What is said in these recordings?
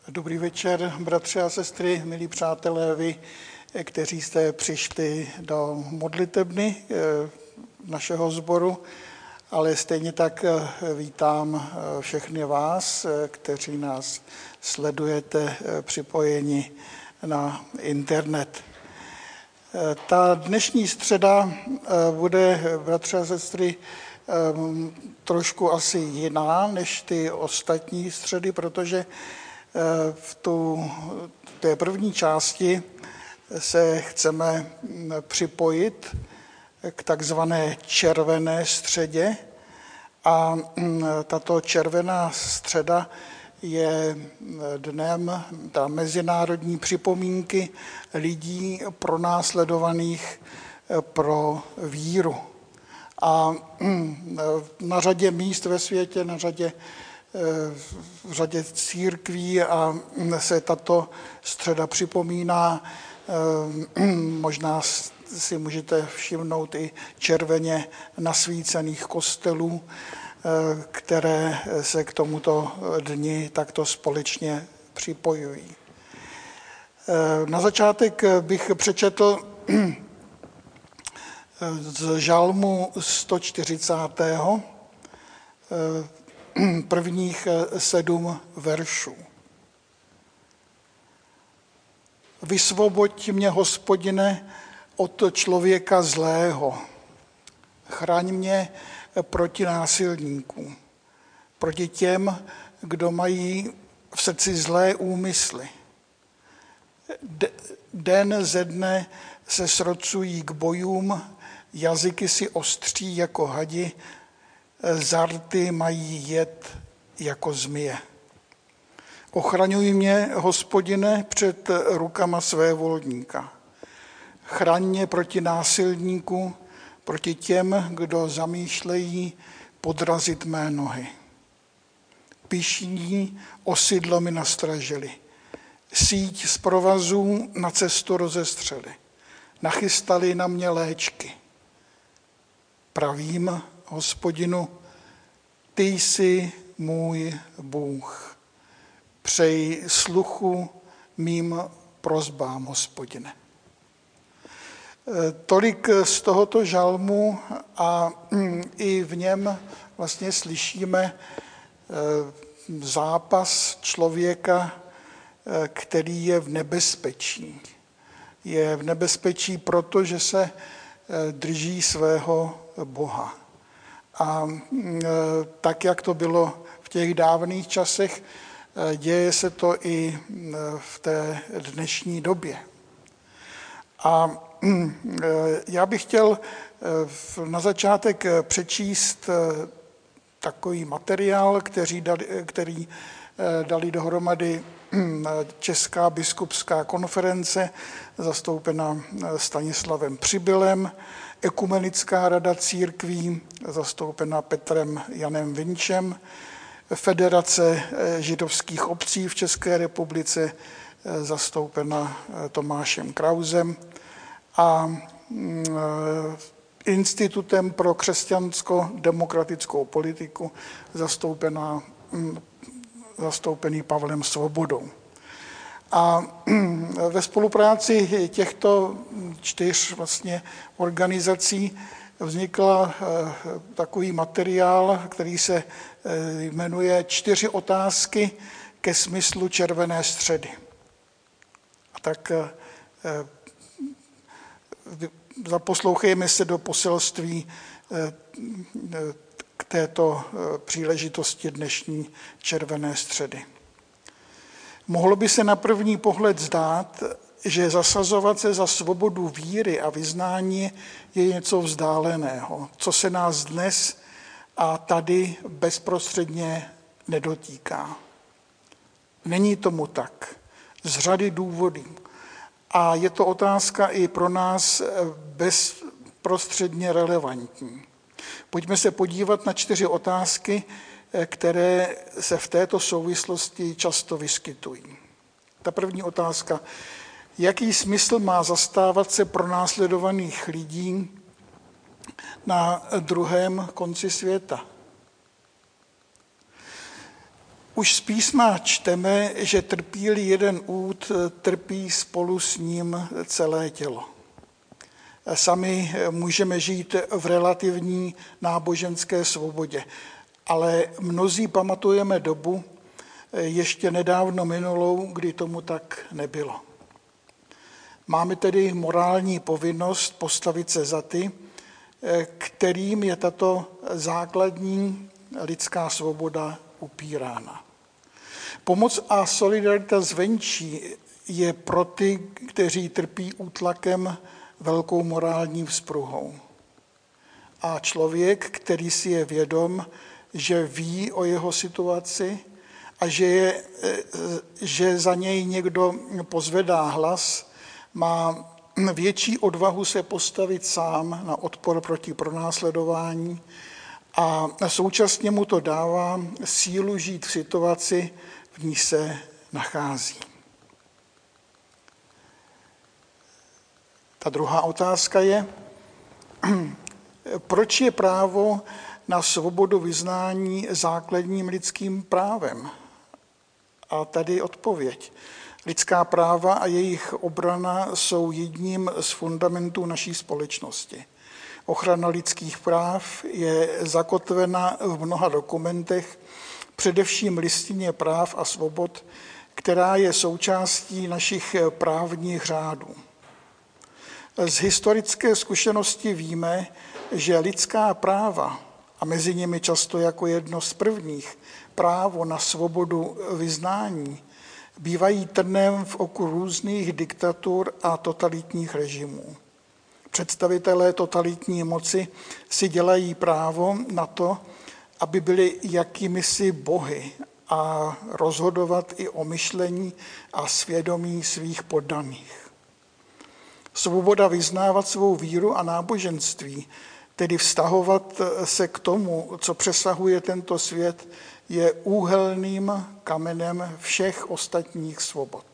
Dobrý večer, bratři a sestry, milí přátelé, vy, kteří jste přišli do modlitebny našeho sboru, ale stejně tak vítám všechny vás, kteří nás sledujete připojeni na internet. Ta dnešní středa bude, bratři a sestry, trošku asi jiná než ty ostatní středy, protože v té první části se chceme připojit k takzvané červené středě a tato červená středa je dnem mezinárodní připomínky lidí pronásledovaných pro víru. A na řadě míst ve světě, v řadě církví a se tato středa připomíná. Možná si můžete všimnout i červeně nasvícených kostelů, které se k tomuto dni takto společně připojují. Na začátek bych přečetl z žalmu 140. prvních 7 veršů. Vysvoboď mě, Hospodine, od člověka zlého. Chraň mě proti násilníkům, proti těm, kdo mají v srdci zlé úmysly. Den ze dne se srocují k bojům, jazyky si ostří jako hadi, zarty mají jed jako zmije. Ochraňuj mě, Hospodine, před rukama svévolníka. Chraň mě proti násilníku, proti těm, kdo zamýšlejí podrazit mé nohy. Pyšní osidlo mi nastražili. Síť z provazů na cestu rozestřeli. Nachystali na mě léčky. Pravím, Hospodinu, ty jsi můj Bůh. Přej sluchu mým prosbám, Hospodine. Tolik z tohoto žalmu a i v něm vlastně slyšíme zápas člověka, který je v nebezpečí. Je v nebezpečí proto, že se drží svého Boha. A tak, jak to bylo v těch dávných časech, děje se to i v té dnešní době. A já bych chtěl na začátek přečíst takový materiál, který dali dohromady Česká biskupská konference, zastoupená Stanislavem Přibylem, Ekumenická rada církví, zastoupená Petrem Janem Vinčem, Federace židovských obcí v České republice, zastoupena Tomášem Krausem, a Institutem pro křesťansko-demokratickou politiku, zastoupený Pavlem Svobodou. A ve spolupráci těchto 4 vlastně organizací vznikl takový materiál, který se jmenuje 4 otázky ke smyslu červené středy. A tak zaposlouchejme se do poselství k této příležitosti dnešní červené středy. Mohlo by se na první pohled zdát, že zasazovat se za svobodu víry a vyznání je něco vzdáleného, co se nás dnes a tady bezprostředně nedotýká. Není tomu tak. Z řady důvodů. A je to otázka i pro nás bezprostředně relevantní. Pojďme se podívat na 4 otázky, které se v této souvislosti často vyskytují. Ta první otázka. Jaký smysl má zastávat se pronásledovaných lidí na druhém konci světa? Už z písma čteme, že trpí-li jeden úd, trpí spolu s ním celé tělo. Sami můžeme žít v relativní náboženské svobodě, ale mnozí pamatujeme dobu ještě nedávno minulou, kdy tomu tak nebylo. Máme tedy morální povinnost postavit se za ty, kterým je tato základní lidská svoboda upírána. Pomoc a solidarita zvenčí je pro ty, kteří trpí útlakem, velkou morální vzpruhou. A člověk, který si je vědom, že ví o jeho situaci a že za něj někdo pozvedá hlas, má větší odvahu se postavit sám na odpor proti pronásledování a současně mu to dává sílu žít v situaci, v níž se nachází. Ta druhá otázka je, proč je právo na svobodu vyznání základním lidským právem? A tady odpověď. Lidská práva a jejich obrana jsou jedním z fundamentů naší společnosti. Ochrana lidských práv je zakotvena v mnoha dokumentech, především listině práv a svobod, která je součástí našich právních řádů. Z historické zkušenosti víme, že lidská práva, a mezi nimi často jako jedno z prvních právo na svobodu vyznání, bývají trnem v oku různých diktatur a totalitních režimů. Představitelé totalitní moci si dělají právo na to, aby byli jakýmisi bohy a rozhodovat i o myšlení a svědomí svých poddaných. Svoboda vyznávat svou víru a náboženství, tedy vztahovat se k tomu, co přesahuje tento svět, je úhelným kamenem všech ostatních svobod.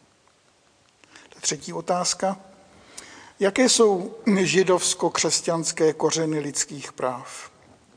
Třetí otázka. Jaké jsou židovsko-křesťanské kořeny lidských práv?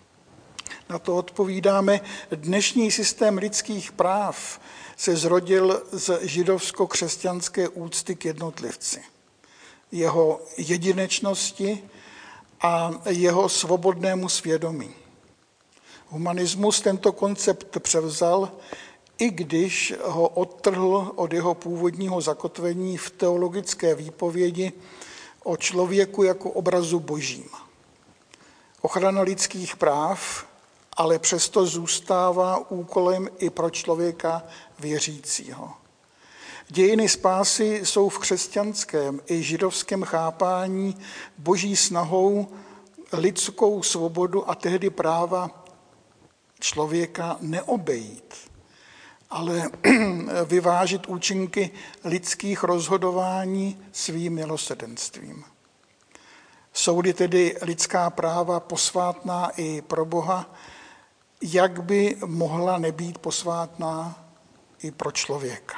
Na to odpovídáme, dnešní systém lidských práv se zrodil z židovsko-křesťanské úcty k jednotlivci, jeho jedinečnosti a jeho svobodnému svědomí. Humanismus tento koncept převzal, i když ho odtrhl od jeho původního zakotvení v teologické výpovědi o člověku jako obrazu božím. Ochrana lidských práv ale přesto zůstává úkolem i pro člověka věřícího. Dějiny spásy jsou v křesťanském i židovském chápání boží snahou lidskou svobodu a tehdy práva člověka neobejít, ale vyvážit účinky lidských rozhodování svým milosrdenstvím. Jsou-li tedy lidská práva posvátná i pro Boha, jak by mohla nebýt posvátná i pro člověka?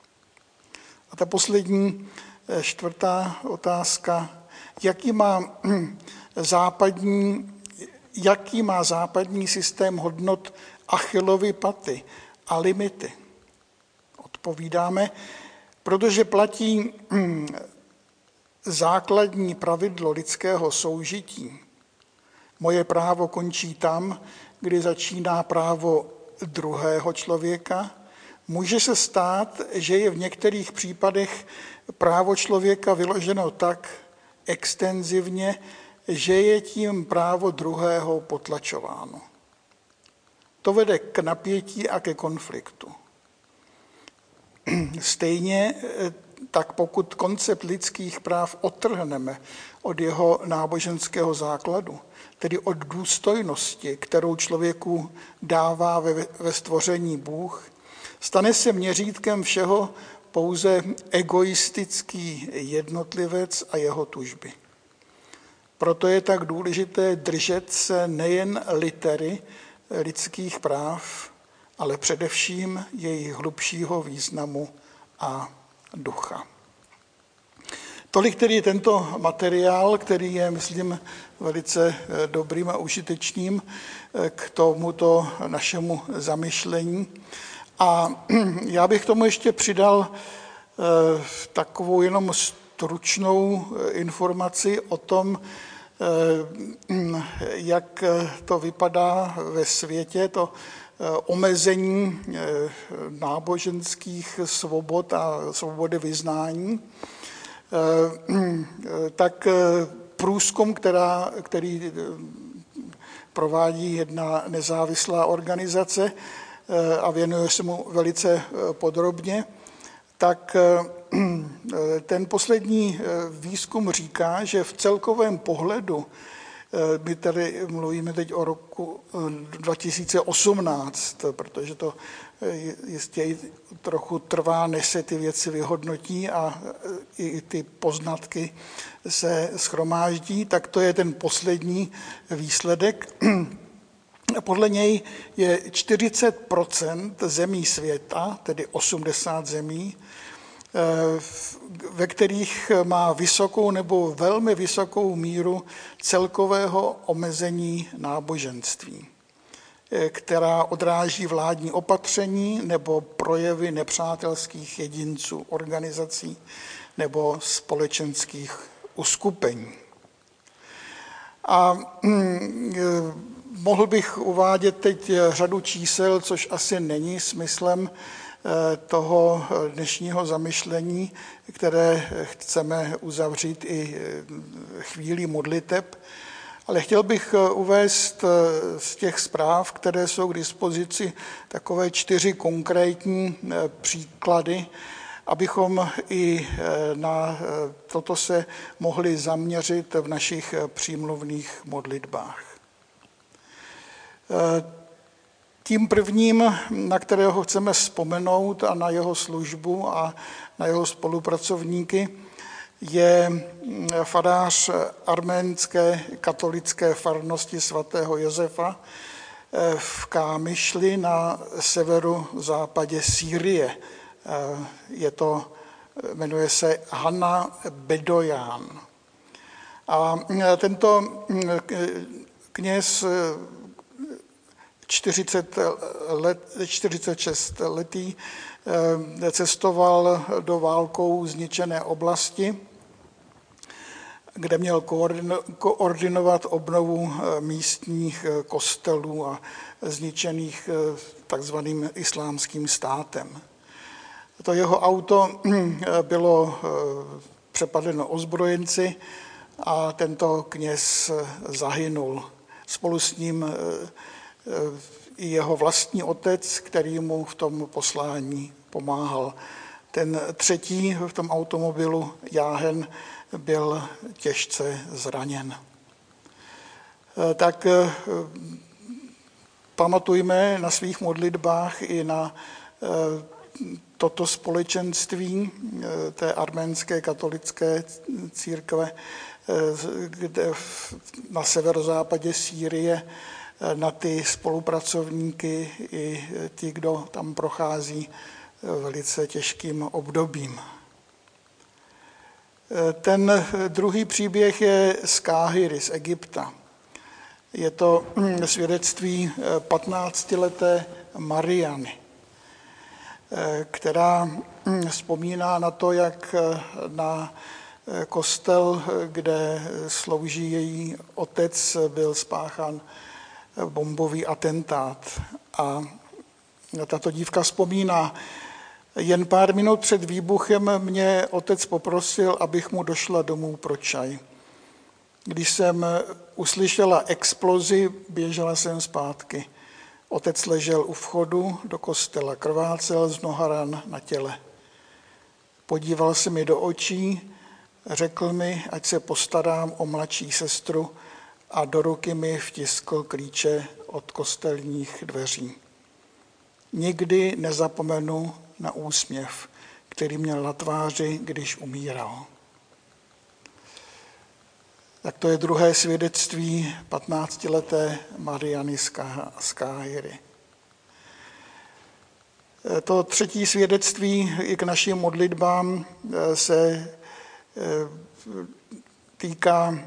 A ta poslední, čtvrtá otázka, jaký má západní systém hodnot Achillovy paty a limity? Odpovídáme, protože platí základní pravidlo lidského soužití. Moje právo končí tam, kdy začíná právo druhého člověka. Může se stát, že je v některých případech právo člověka vyloženo tak extenzivně, že je tím právo druhého potlačováno. To vede k napětí a ke konfliktu. Stejně tak pokud koncept lidských práv odtrhneme od jeho náboženského základu, tedy od důstojnosti, kterou člověku dává ve stvoření Bůh, stane se měřítkem všeho pouze egoistický jednotlivec a jeho tužby. Proto je tak důležité držet se nejen litery lidských práv, ale především jejich hlubšího významu a ducha. Tolik tedy tento materiál, který je, myslím, velice dobrým a užitečným k tomuto našemu zamyšlení. A já bych tomu ještě přidal takovou jenom stručnou informaci o tom, jak to vypadá ve světě, to omezení náboženských svobod a svobody vyznání. Tak průzkum, který provádí jedna nezávislá organizace a věnuje se mu velice podrobně, tak ten poslední výzkum říká, že v celkovém pohledu, my tady mluvíme teď o roku 2018, protože to jistě trochu trvá, než se ty věci vyhodnotí a i ty poznatky se shromáždí, tak to je ten poslední výsledek. Podle něj je 40% zemí světa, tedy 80 zemí, ve kterých má vysokou nebo velmi vysokou míru celkového omezení náboženství, která odráží vládní opatření nebo projevy nepřátelských jedinců, organizací nebo společenských uskupení. A mohl bych uvádět teď řadu čísel, což asi není smyslem toho dnešního zamyšlení, které chceme uzavřít i chvílí modliteb. Ale chtěl bych uvést z těch zpráv, které jsou k dispozici, takové 4 konkrétní příklady, abychom i na toto se mohli zaměřit v našich přímluvných modlitbách. Tím prvním, na kterého chceme vzpomenout a na jeho službu a na jeho spolupracovníky, je farář arménské katolické farnosti svatého Josefa v Kámyšli na severozápadě Sýrie. Jmenuje se Hanna Bedoyan. A tento kněz 46 letý cestoval do válkou zničené oblasti, kde měl koordinovat obnovu místních kostelů a zničených takzvaným islámským státem. To jeho auto bylo přepadeno ozbrojenci a tento kněz zahynul. Spolu s ním i jeho vlastní otec, který mu v tom poslání pomáhal. Ten třetí v tom automobilu, Jáhen, byl těžce zraněn. Tak pamatujme na svých modlitbách i na toto společenství té arménské katolické církve, kde na severozápadě Sýrie, na ty spolupracovníky i ty, kdo tam prochází velice těžkým obdobím. Ten druhý příběh je z Káhiry, z Egypta. Je to svědectví 15leté Mariany, která vzpomíná na to, jak na kostel, kde slouží její otec, byl spáchán bombový atentát. A tato dívka vzpomíná: jen pár minut před výbuchem mě otec poprosil, abych mu došla domů pro čaj. Když jsem uslyšela explozi, běžela jsem zpátky. Otec ležel u vchodu do kostela, krvácel z mnoha ran na těle. Podíval se mi do očí, řekl mi, ať se postarám o mladší sestru, a do ruky mi vtiskl klíče od kostelních dveří. Nikdy nezapomenu na úsměv, který měl na tváři, když umíral. Tak to je druhé svědectví 15leté Mariany z Káhiry. To třetí svědectví i k našim modlitbám se týká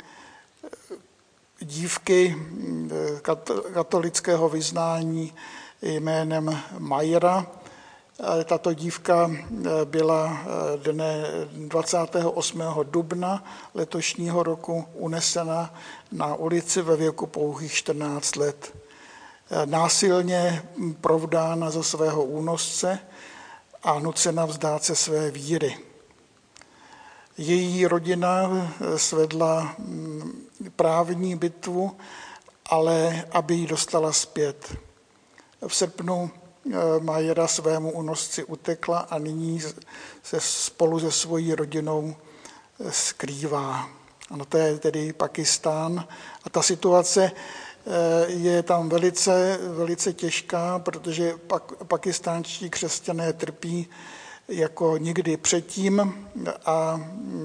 dívky katolického vyznání jménem Majra. Tato dívka byla dne 28. dubna letošního roku unesena na ulici ve věku pouhých 14 let. Násilně provdána ze svého únosce a nucena vzdát se své víry. Její rodina svedla právní bitvu, ale aby ji dostala zpět. V srpnu Majra svému únosci utekla a nyní se spolu se svojí rodinou skrývá. Ano, to je tedy Pakistán a ta situace je tam velice těžká, protože pakistánští křesťané trpí jako nikdy předtím a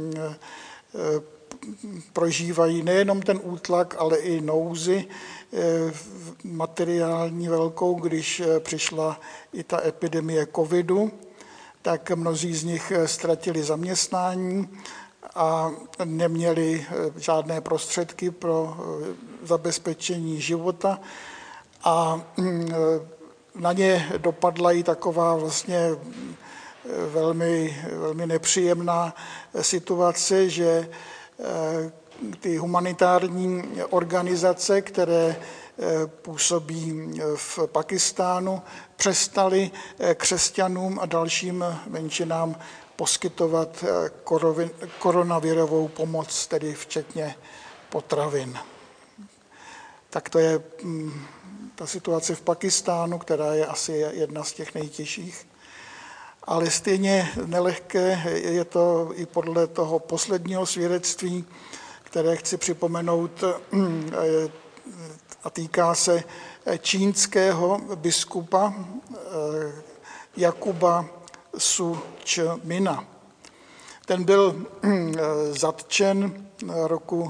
prožívají nejenom ten útlak, ale i nouzi materiální velkou, když přišla i ta epidemie covidu, tak mnozí z nich ztratili zaměstnání a neměli žádné prostředky pro zabezpečení života a na ně dopadla i taková vlastně velmi nepříjemná situace, že ty humanitární organizace, které působí v Pakistánu, přestaly křesťanům a dalším menšinám poskytovat koronavirovou pomoc, tedy včetně potravin. Tak to je ta situace v Pakistánu, která je asi jedna z těch nejtěžších. Ale stejně nelehké je to i podle toho posledního svědectví, které chci připomenout, a týká se čínského biskupa Jakuba Sučmina. Ten byl zatčen roku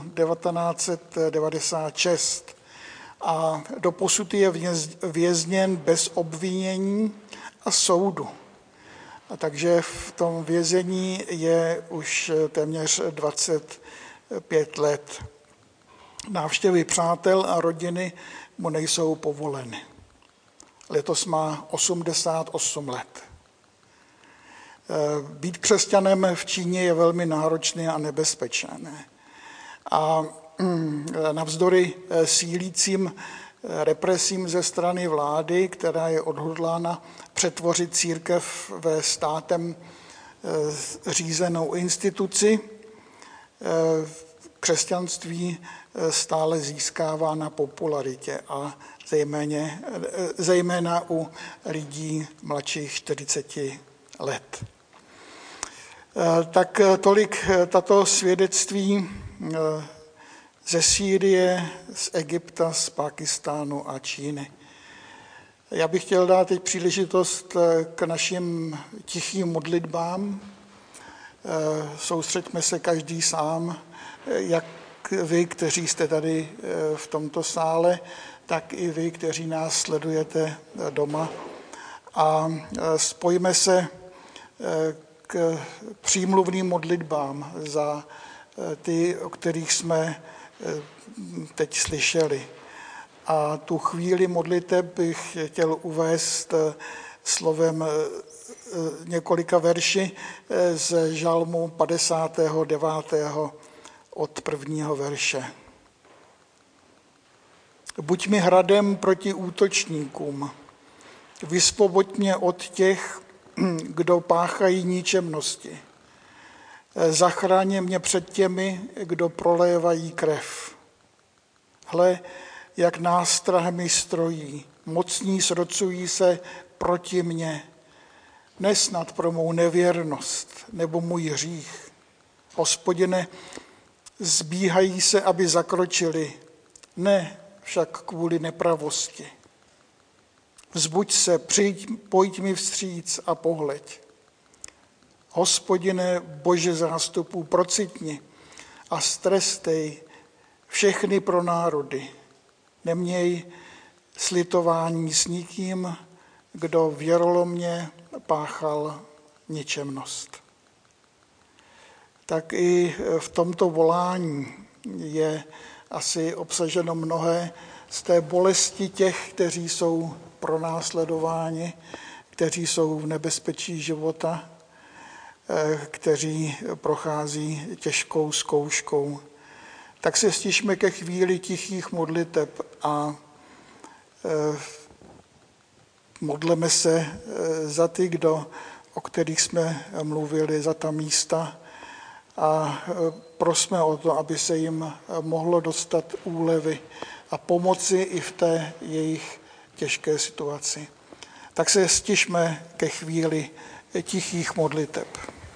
1996 a doposud je vězněn bez obvinění a soudu. A takže v tom vězení je už téměř 25 let. Návštěvy přátel a rodiny mu nejsou povoleny. Letos má 88 let. Být křesťanem v Číně je velmi náročné a nebezpečné. A navzdory sílícím represím ze strany vlády, která je odhodlána přetvořit církev ve státem řízenou instituci, křesťanství stále získává na popularitě a zejména u lidí mladších 40 let. Tak tolik tato svědectví ze Sýrie, z Egypta, z Pákistánu a Číny. Já bych chtěl dát teď příležitost k našim tichým modlitbám. Soustřeďme se každý sám, jak vy, kteří jste tady v tomto sále, tak i vy, kteří nás sledujete doma. A spojíme se k přímluvným modlitbám za ty, o kterých jsme teď slyšeli. A tu chvíli modliteb bych chtěl uvést slovem několika verši z žalmu 59. od 1. verše. Buď mi hradem proti útočníkům, vysvoboď mě od těch, kdo páchají ničemnosti. Zachráň mě před těmi, kdo prolévají krev. Hle, jak nástrah mi strojí, mocní srocují se proti mně. Nesnad pro mou nevěrnost nebo můj hřích. Hospodine, zbíhají se, aby zakročili, ne však kvůli nepravosti. Vzbuď se, pojď mi vstříc a pohleď. Hospodine, Bože zástupů, procitni a strestej všechny pro národy. Neměj slitování s nikým, kdo věrolomně páchal ničemnost. Tak i v tomto volání je asi obsaženo mnohé z té bolesti těch, kteří jsou pronásledováni, kteří jsou v nebezpečí života, kteří prochází těžkou zkouškou. Tak se stišme ke chvíli tichých modliteb a modleme se za ty, o kterých jsme mluvili, za ta místa a prosme o to, aby se jim mohlo dostat úlevy a pomoci i v té jejich těžké situaci. Tak se stišme ke chvíli tichých modliteb.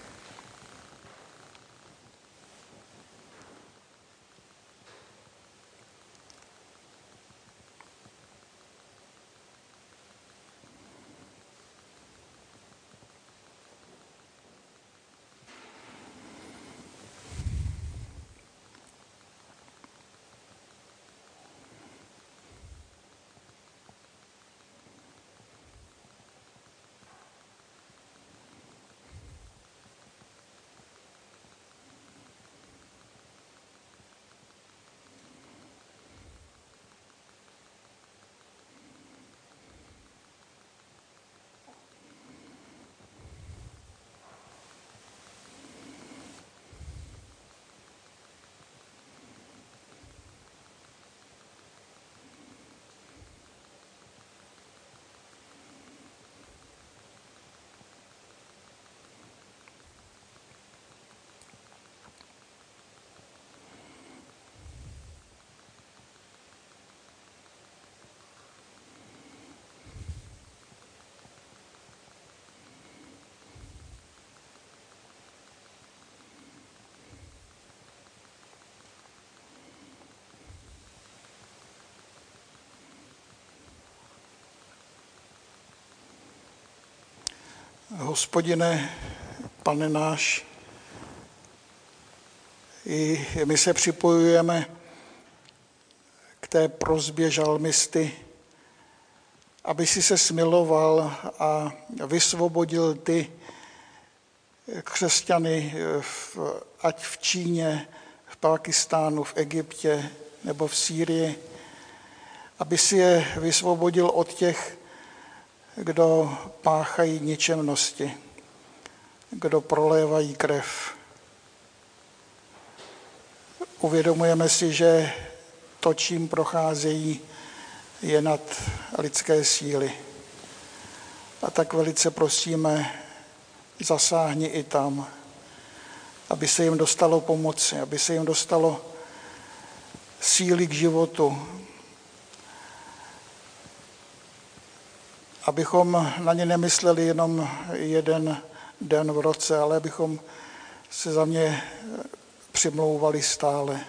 Hospodine, Pane náš, i my se připojujeme k té prosbě žalmisty, aby si se smiloval a vysvobodil ty křesťany, ať v Číně, v Pákistánu, v Egyptě nebo v Sýrii, aby si je vysvobodil od těch, kdo páchají ničemnosti, kdo prolévají krev. Uvědomujeme si, že to, čím procházejí, je nad lidské síly. A tak velice prosíme, zasáhni i tam, aby se jim dostalo pomoci, aby se jim dostalo síly k životu, abychom na ně nemysleli jenom jeden den v roce, ale abychom se za ně přimlouvali stále.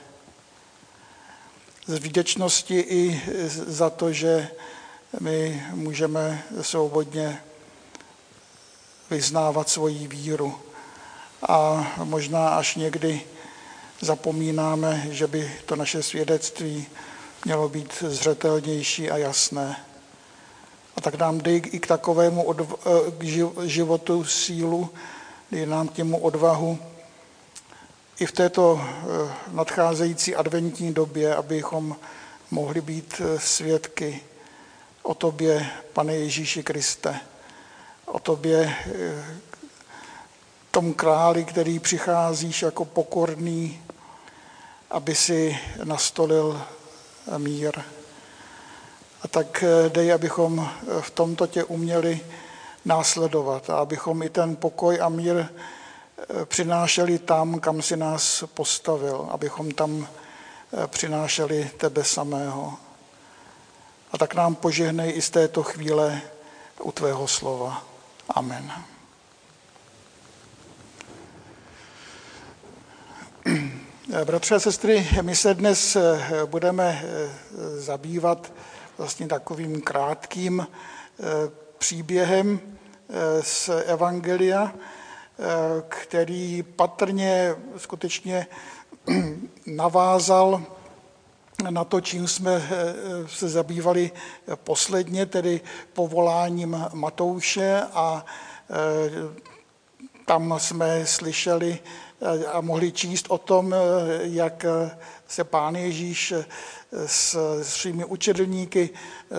Z vděčnosti i za to, že my můžeme svobodně vyznávat svoji víru. A možná až někdy zapomínáme, že by to naše svědectví mělo být zřetelnější a jasné. A tak nám dej i k takovému životu sílu, dej nám k němu odvahu i v této nadcházející adventní době, abychom mohli být svědky o tobě, Pane Ježíši Kriste, o tobě, tom králi, který přicházíš jako pokorný, aby si nastolil mír. A tak dej, abychom v tomto tě uměli následovat a abychom i ten pokoj a mír přinášeli tam, kam si nás postavil, abychom tam přinášeli tebe samého. A tak nám požehnej i z této chvíle u tvého slova. Amen. Bratři a sestry, my se dnes budeme zabývat vlastně takovým krátkým příběhem z Evangelia, který patrně skutečně navázal na to, čím jsme se zabývali posledně, tedy povoláním Matouše a Tam jsme slyšeli a mohli číst o tom, jak se Pán Ježíš s svými učedlníky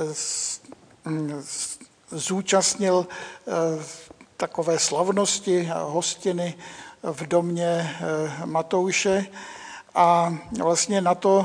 zúčastnil takové slavnosti a hostiny v domě Matouše a vlastně na to,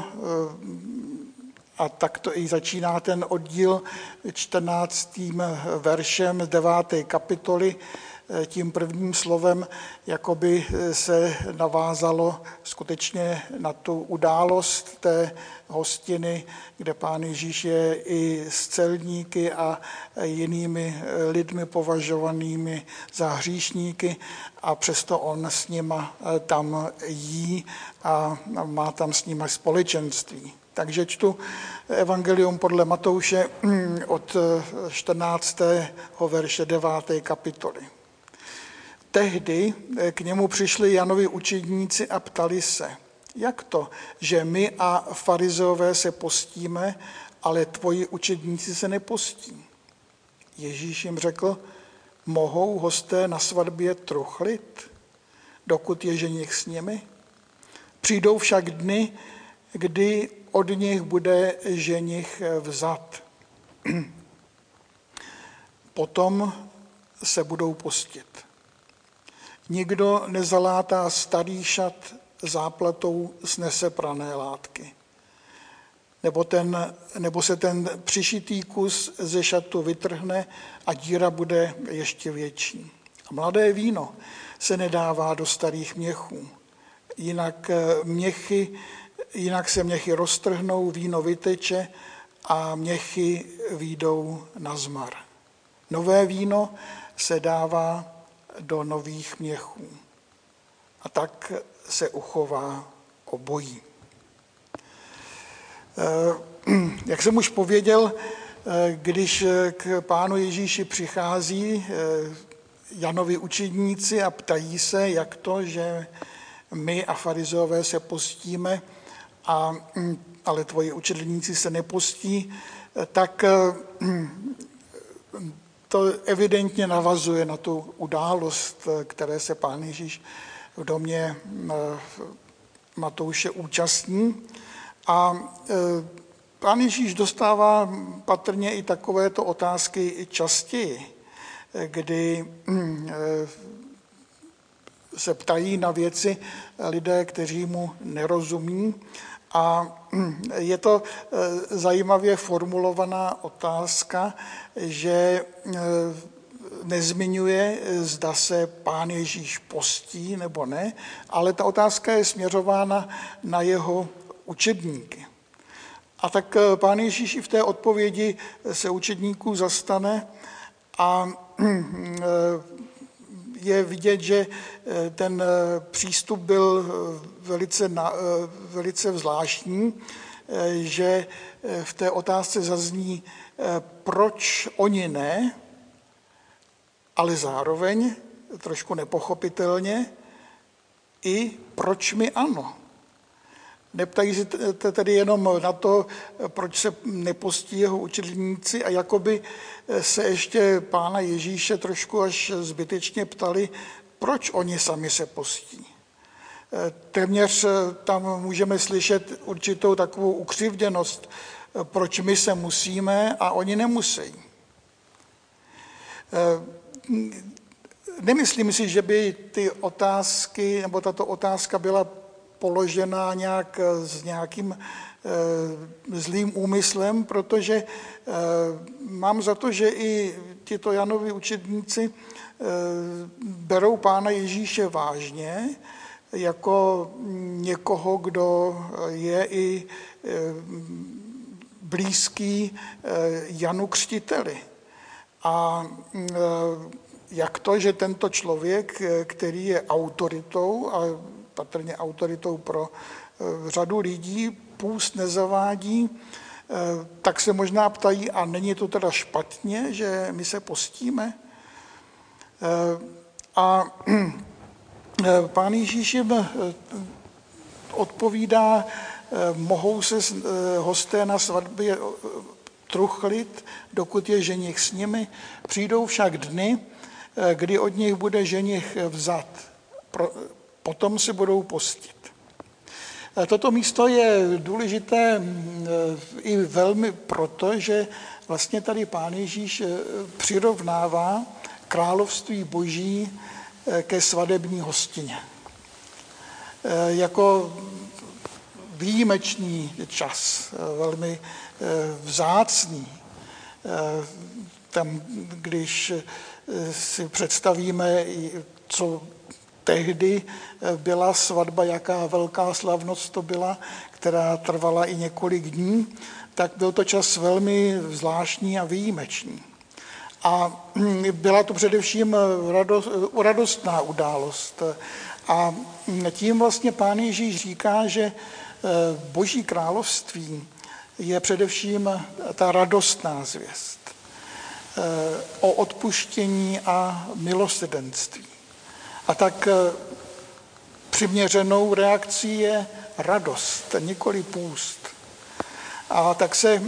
a tak to i začíná ten oddíl 14. veršem 9. kapitoly, tím prvním slovem, jakoby se navázalo skutečně na tu událost té hostiny, kde Pán Ježíš je i s celníky a jinými lidmi považovanými za hříšníky a přesto on s nima tam jí a má tam s nimi společenství. Takže čtu Evangelium podle Matouše od 14. verše 9. kapitoly. Tehdy k němu přišli Janovi učedníci a ptali se, jak to, že my a farizeové se postíme, ale tvoji učedníci se nepostí? Ježíš jim řekl, mohou hosté na svatbě truchlit, dokud je ženich s nimi? Přijdou však dny, kdy od nich bude ženich vzat. Potom se budou postit. Nikdo nezalátá starý šat záplatou z neseprané látky. Nebo se ten přišitý kus ze šatu vytrhne a díra bude ještě větší. A mladé víno se nedává do starých měchů. Jinak se měchy roztrhnou, víno vyteče a měchy vyjdou na zmar. Nové víno se dává do nových měchů. A tak se uchová obojí. Jak jsem už pověděl, když k Pánu Ježíši přichází Janovi učedníci a ptají se, jak to, že my a farizeové se postíme, ale tvoji učedníci se nepostí, tak to evidentně navazuje na tu událost, které se Pán Ježíš v domě Matouše účastní. A Pán Ježíš dostává patrně i takovéto otázky častěji, kdy se ptají na věci lidé, kteří mu nerozumí. A je to zajímavě formulovaná otázka, že nezmiňuje, zda se Pán Ježíš postí nebo ne, ale ta otázka je směřována na jeho učedníky. A tak Pán Ježíš i v té odpovědi se učedníků zastane a je vidět, že ten přístup byl velice zvláštní, že v té otázce zazní, proč oni ne, ale zároveň trošku nepochopitelně i proč my ano. Neptají se tedy jenom na to, proč se nepostí jeho učedníci a jakoby se ještě Pána Ježíše trošku až zbytečně ptali, proč oni sami se postí. Téměř tam můžeme slyšet určitou takovou ukřivděnost, proč my se musíme a oni nemusí. Nemyslím si, že by ty otázky, nebo tato otázka byla položená nějak s nějakým zlým úmyslem, protože mám za to, že i tito Janovi učedníci berou Pána Ježíše vážně jako někoho, kdo je i blízký Janu Křtiteli. A jak to, že tento člověk, který je autoritou a patrně autoritou pro řadu lidí, půst nezavádí, tak se možná ptají, a není to teda špatně, že my se postíme? A Pán Ježíš jim odpovídá, mohou se hosté na svatbě truchlit, dokud je ženich s nimi, přijdou však dny, kdy od nich bude ženich vzat. Potom si budou postit. Toto místo je důležité i velmi proto, že vlastně tady Pán Ježíš přirovnává království Boží ke svadební hostině. Jako výjimečný čas, velmi vzácný. Tam, když si představíme, co tehdy byla svatba, jaká velká slavnost to byla, která trvala i několik dní, tak byl to čas velmi zvláštní a výjimečný. A byla to především radostná událost. A tím vlastně Pán Ježíš říká, že Boží království je především ta radostná zvěst o odpuštění a milosrdenství. A tak přiměřenou reakcí je radost, nikoli půst. A tak se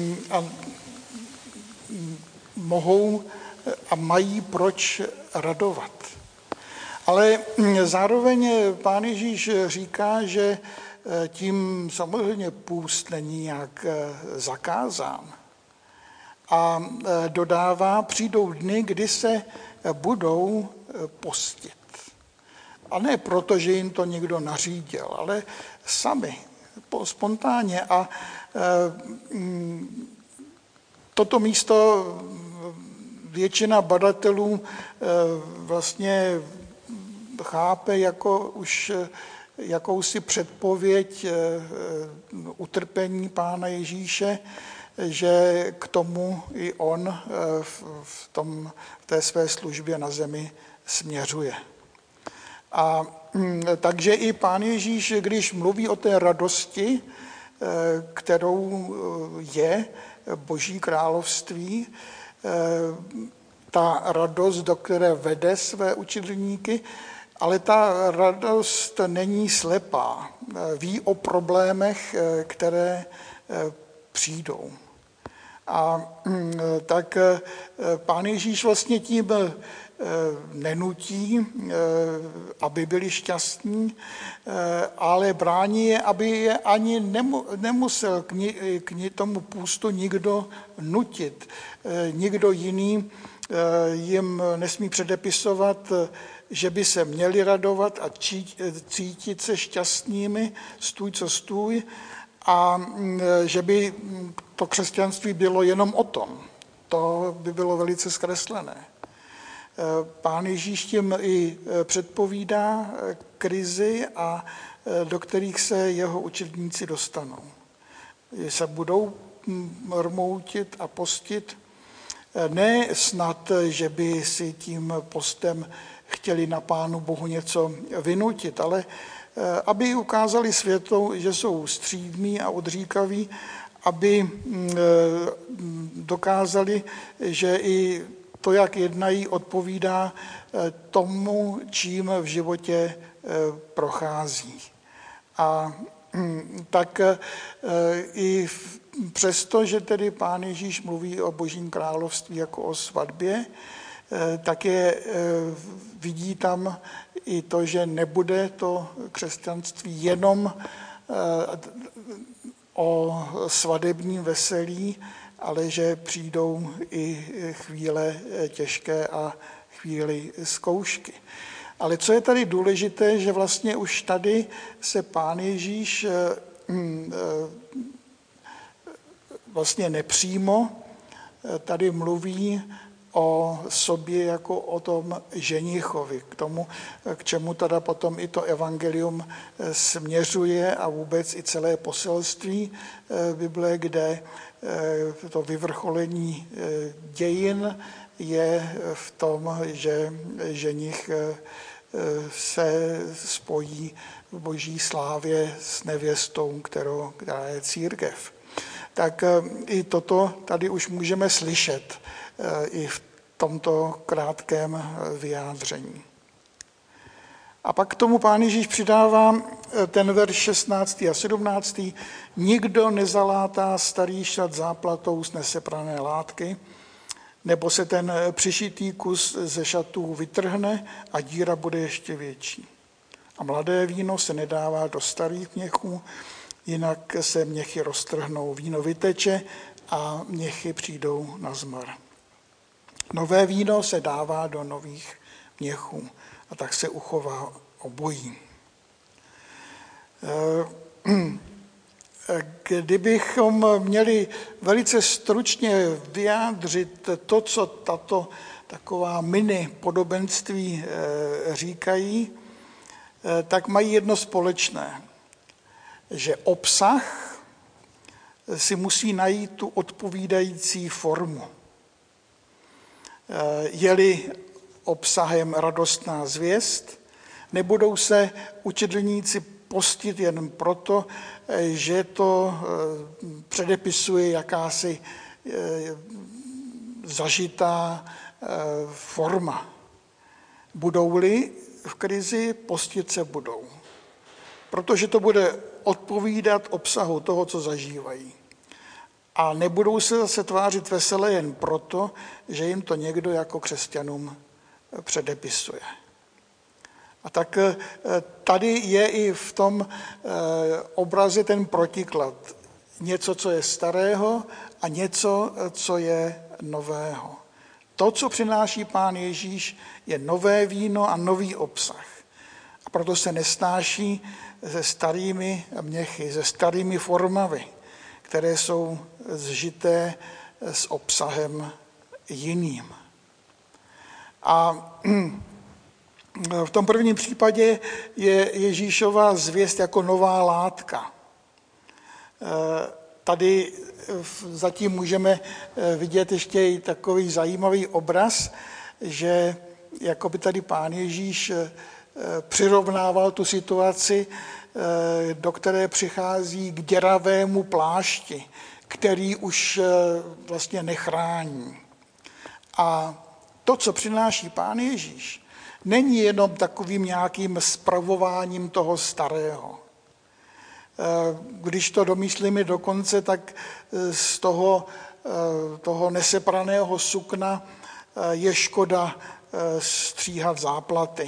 mohou a mají proč radovat. Ale zároveň Pán Ježíš říká, že tím samozřejmě půst není nějak zakázán. A dodává, přijdou dny, kdy se budou postit. A ne proto, že jim to někdo nařídil, ale sami, spontánně. A toto místo většina badatelů vlastně chápe jako už jakousi předpověď utrpení Pána Ježíše, že k tomu i on v té své službě na zemi směřuje. A takže i Pán Ježíš, když mluví o té radosti, kterou je Boží království, ta radost, do které vede své učedlníky, ale ta radost není slepá. Ví o problémech, které přijdou. A tak Pán Ježíš vlastně tím nenutí, aby byli šťastní, ale brání je, aby je ani nemusel k tomu půstu nikdo nutit. Nikdo jiný jim nesmí předepisovat, že by se měli radovat a cítit se šťastnými, stůj co stůj, a že by to křesťanství bylo jenom o tom. To by bylo velice zkreslené. Pán Ježíš tím i předpovídá krizi, a do kterých se jeho učedníci dostanou. Že se budou rmoutit a postit, ne snad, že by si tím postem chtěli na Pánu Bohu něco vynutit, ale aby ukázali světu, že jsou střídmí a odříkaví, aby dokázali, že i to, jak jednají, odpovídá tomu, čím v životě prochází. A tak i přesto, že tedy Pán Ježíš mluví o Božím království jako o svatbě, tak vidí tam i to, že nebude to křesťanství jenom o svadebním veselí, ale že přijdou i chvíle těžké a chvíli zkoušky. Ale co je tady důležité, že vlastně už tady se Pán Ježíš vlastně nepřímo tady mluví o sobě jako o tom ženichovi, k tomu, k čemu teda potom i to evangelium směřuje a vůbec i celé poselství Bible, kde to vyvrcholení dějin je v tom, že ženich se spojí v Boží slávě s nevěstou, která je církev. Tak i toto tady už můžeme slyšet i v tomto krátkém vyjádření. A pak k tomu Pán Ježíš přidává ten verš 16. a 17. Nikdo nezalátá starý šat záplatou z neseprané látky, nebo se ten přišitý kus ze šatů vytrhne a díra bude ještě větší. A mladé víno se nedává do starých měchů, jinak se měchy roztrhnou, víno vyteče a měchy přijdou na zmar. Nové víno se dává do nových měchů a tak se uchová obojí. Kdybychom měli velice stručně vyjádřit to, co tato taková mini podobenství říkají, tak mají jedno společné, že obsah si musí najít tu odpovídající formu. Je-li obsahem radostná zvěst, nebudou se učedlníci postit jen proto, že to předepisuje jakási zažitá forma. Budou-li v krizi, postit se budou. Protože to bude odpovídat obsahu toho, co zažívají. A nebudou se zase tvářit veselé jen proto, že jim to někdo jako křesťanům předepisuje. A tak tady je i v tom obraze ten protiklad. Něco, co je starého a něco, co je nového. To, co přináší Pán Ježíš, je nové víno a nový obsah. A proto se nesnáší se starými měchy, se starými formami, které jsou zžité s obsahem jiným. A v tom prvním případě je Ježíšova zvěst jako nová látka. Tady zatím můžeme vidět ještě i takový zajímavý obraz, že jako by tady Pán Ježíš přirovnával tu situaci, do které přichází k děravému plášti, který už vlastně nechrání. A to, co přináší Pán Ježíš, není jenom takovým nějakým spravováním toho starého. Když to domyslíme do konce, tak z toho nesepraného sukna je škoda stříhat záplaty.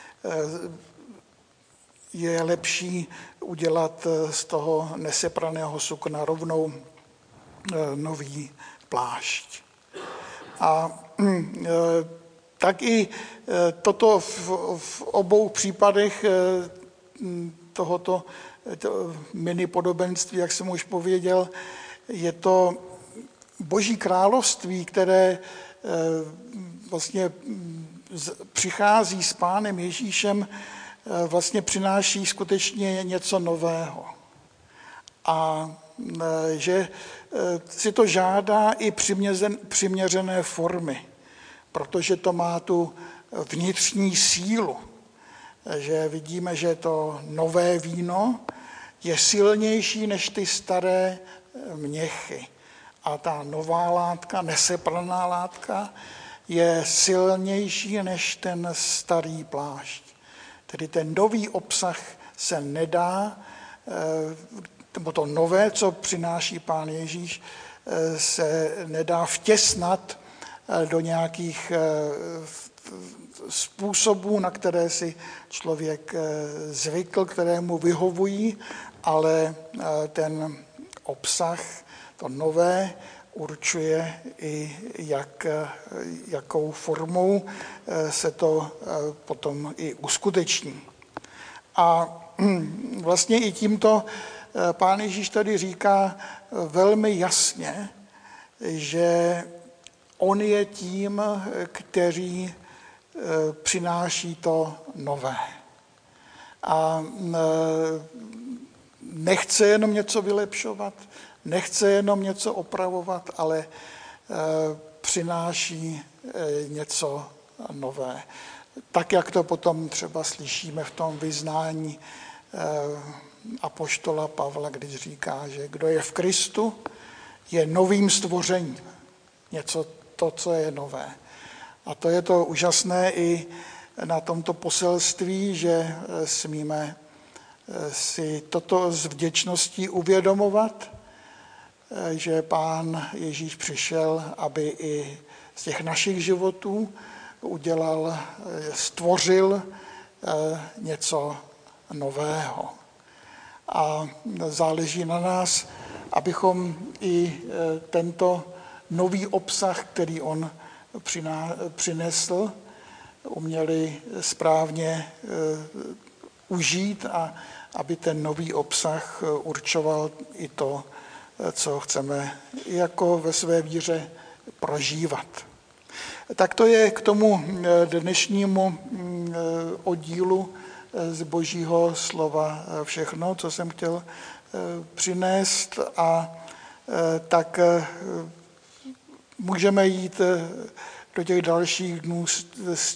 Je lepší udělat z toho nesepraného sukna rovnou nový plášť. A tak i toto v obou případech tohoto mini podobenství, jak jsem už pověděl, je to Boží království, které vlastně přichází s Pánem Ježíšem, vlastně přináší skutečně něco nového. A že si to žádá i přiměřené formy, protože to má tu vnitřní sílu. Že vidíme, že to nové víno je silnější než ty staré měchy. A ta nová látka, nesepraná látka, je silnější než ten starý plášť. Tedy ten nový obsah se nedá, nebo to nové, co přináší Pán Ježíš, se nedá vtěsnat do nějakých způsobů, na které si člověk zvykl, které mu vyhovují, ale ten obsah, to nové, určuje i jakou formou se to potom i uskuteční. A vlastně i tímto Pán Ježíš tady říká velmi jasně, že on je tím, který přináší to nové. A nechce jenom něco vylepšovat, nechce jenom něco opravovat, ale přináší něco nové. Tak, jak to potom třeba slyšíme v tom vyznání apoštola Pavla, když říká, že kdo je v Kristu, je novým stvořením. Něco to, co je nové. A to je to úžasné i na tomto poselství, že smíme si toto s vděčností uvědomovat, že Pán Ježíš přišel, aby i z těch našich životů stvořil něco nového. A záleží na nás, abychom i tento nový obsah, který on přinesl, uměli správně užít a aby ten nový obsah určoval i to, co chceme jako ve své víře prožívat. Tak to je k tomu dnešnímu oddílu z Božího slova všechno, co jsem chtěl přinést, a tak můžeme jít do těch dalších dnů s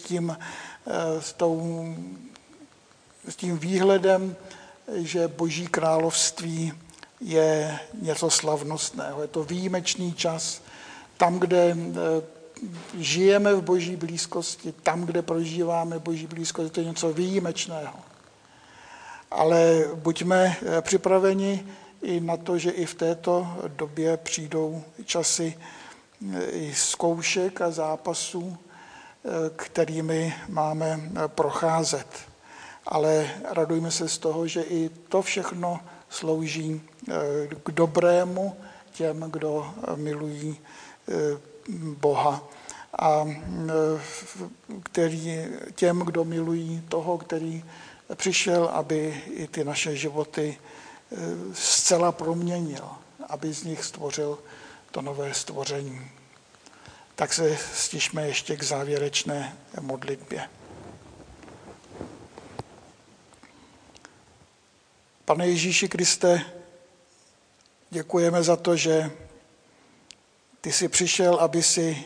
tím výhledem, že Boží království je něco slavnostného. Je to výjimečný čas. Tam, kde žijeme v Boží blízkosti, tam, kde prožíváme Boží blízkost, to je něco výjimečného. Ale buďme připraveni i na to, že i v této době přijdou časy i zkoušek a zápasů, kterými máme procházet. Ale radujme se z toho, že i to všechno slouží k dobrému těm, kdo milují Boha, a těm, kdo milují toho, který přišel, aby i ty naše životy zcela proměnil, aby z nich stvořil to nové stvoření. Tak se stišme ještě k závěrečné modlitbě. Pane Ježíši Kriste, děkujeme za to, že ty jsi přišel, aby si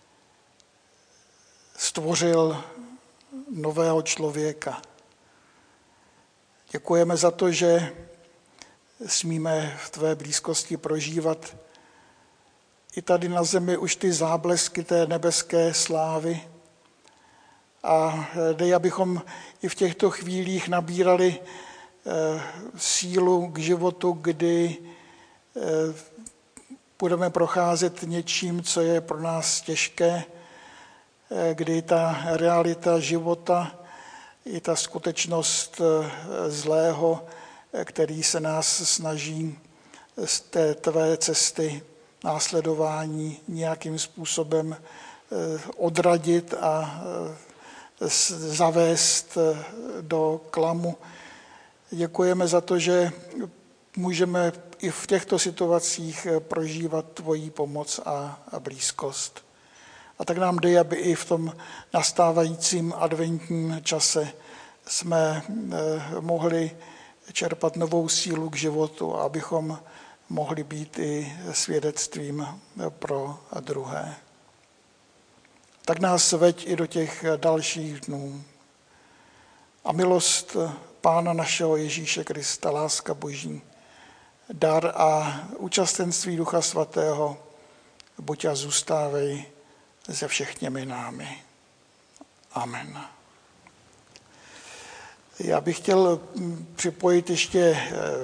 stvořil nového člověka. Děkujeme za to, že smíme v tvé blízkosti prožívat i tady na zemi už ty záblesky té nebeské slávy. A dej, abychom i v těchto chvílích nabírali sílu k životu, kdy budeme procházet něčím, co je pro nás těžké, kdy ta realita života i ta skutečnost zlého, který se nás snaží z té tvé cesty následování nějakým způsobem odradit a zavést do klamu. Děkujeme za to, že můžeme i v těchto situacích prožívat tvoji pomoc a blízkost. A tak nám dej, aby i v tom nastávajícím adventním čase jsme mohli čerpat novou sílu k životu, a abychom mohli být i svědectvím pro druhé. Tak nás veď i do těch dalších dnů. A milost Pána našeho Ježíše Krista, láska Boží, dar a účastenství Ducha Svatého buď a zůstávej se všemi námi. Amen. Já bych chtěl připojit ještě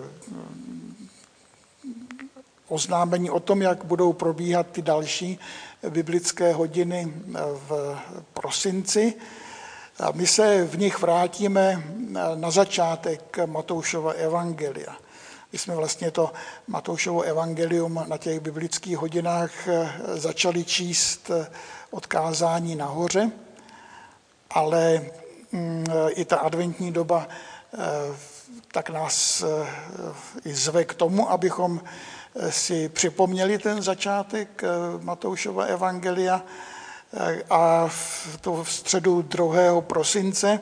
oznámení o tom, jak budou probíhat ty další biblické hodiny v prosinci. A my se v nich vrátíme na začátek Matoušova evangelia. My jsme vlastně to Matoušovo evangelium na těch biblických hodinách začali číst od kázání nahoře, ale i ta adventní doba tak nás i zve k tomu, abychom si připomněli ten začátek Matoušova evangelia, a v středu 2. prosince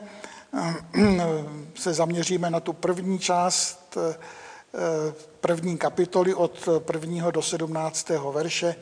se zaměříme na tu první část první kapitoly od 1. do 17. verše,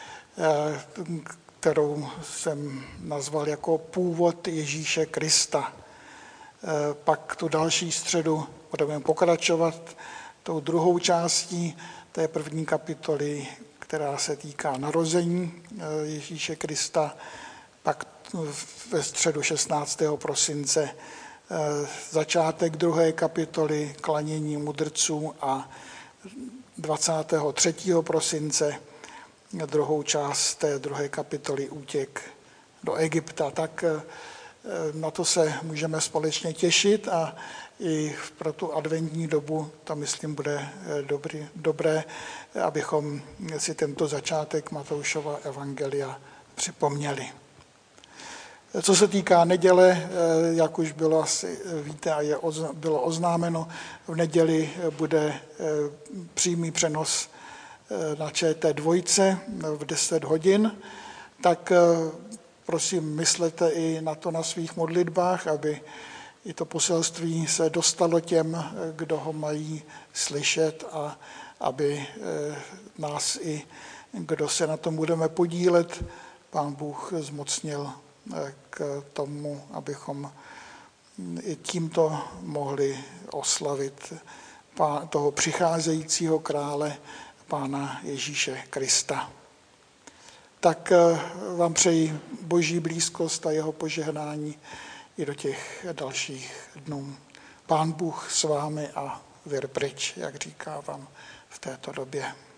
kterou jsem nazval jako původ Ježíše Krista. Pak tu další středu budeme pokračovat tou druhou částí té první kapitoly, která se týká narození Ježíše Krista. Pak ve středu 16. prosince začátek 2. kapitoly klanění mudrců, a 23. prosince druhou část té druhé kapitoly Útěk do Egypta. Tak na to se můžeme společně těšit a i pro tu adventní dobu to, myslím, bude dobré, abychom si tento začátek Matoušova evangelia připomněli. Co se týká neděle, jak už bylo asi víte a bylo oznámeno, v neděli bude přímý přenos na ČT2 v 10 hodin, tak prosím, myslete i na to na svých modlitbách, aby i to poselství se dostalo těm, kdo ho mají slyšet a aby nás i, kdo se na tom budeme podílet, Pán Bůh zmocnil k tomu, abychom i tímto mohli oslavit toho přicházejícího krále, Pána Ježíše Krista. Tak vám přeji Boží blízkost a jeho požehnání i do těch dalších dnů. Pán Bůh s vámi a vir pryč, jak říká vám v této době.